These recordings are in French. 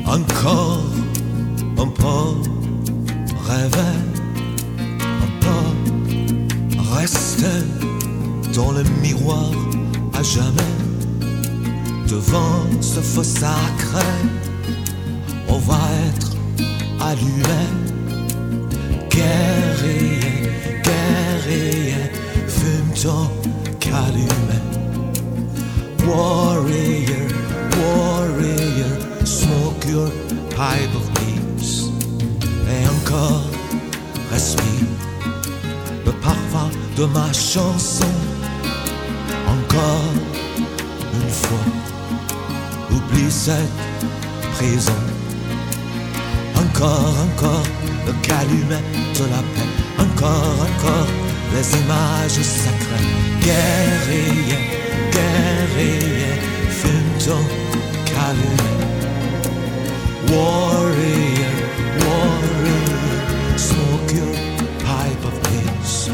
Encore un peu rêver, un peu rester dans le miroir à jamais. Devant ce feu sacré, on va être allumé. Guerrier, guerrier, fume ton calumet. Warrior, warrior, smoke your pipe of peace. Et encore, respire le parfum de ma chanson. Encore une fois, oublie cette prison. Encore, encore, le calumet de la paix. Encore, encore, les images sacrées. Guerrier, guerrier, fume ton calumet. Warrior, warrior, smoke your pipe of peace.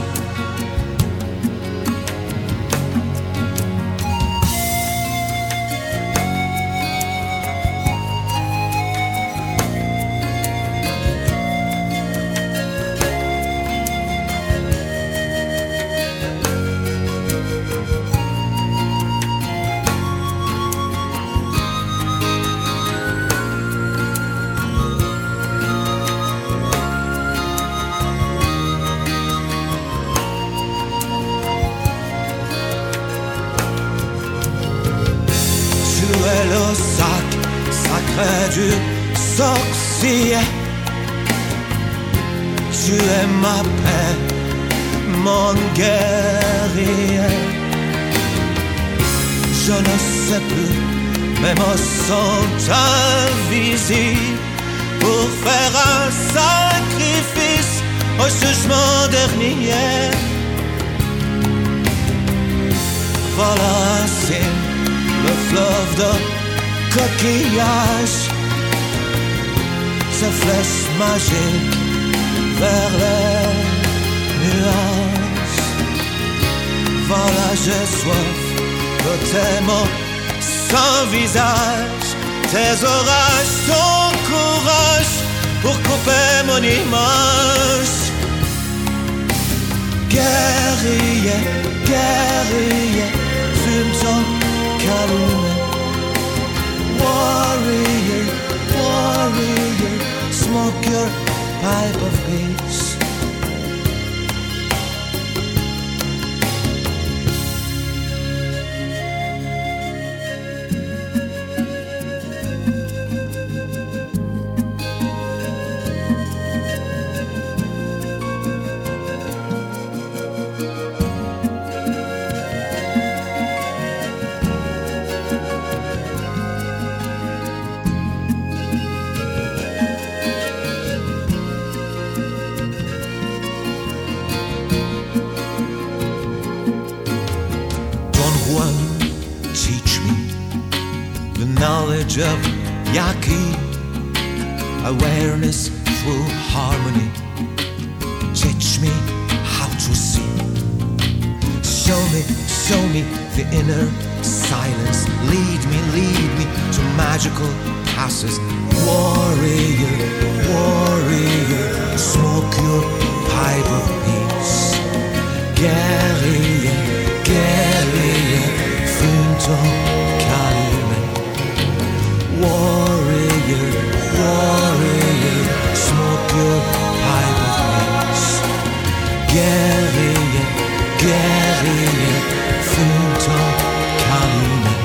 Le sac sacré du sorcier. Tu es ma paix, mon guerrier. Je ne sais plus, mes mots sont invisibles pour faire un sacrifice au jugement dernier. Voilà un signe, le fleuve de coquillages, ces flèches magiques vers les nuages. Voilà, j'ai soif de tes mots sans visage, tes orages, ton courage pour couper mon image. Guerrier, guerrier, fume ton calumet. Warrior, warrior, smoke your pipe of peace. Teach me the knowledge of Yaqui, awareness through harmony. Teach me how to see. Show me the inner silence. Lead me to magical passes. Warrior, warrior, smoke your pipe of peace. Guerrier, guerrier, fume ton calumet. Warrior, warrior, smoke your pipe of peace. Guerrier, guerrier, fume ton calumet.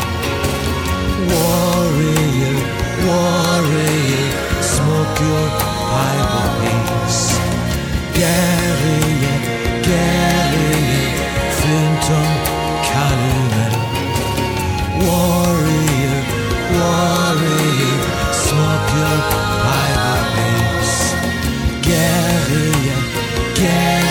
Warrior, warrior, smoke your pipe of peace. Guerrier, guerrier, fume ton calumet. Warrior, warrior, smoke your pipe of peace. Guerrier, guerrier.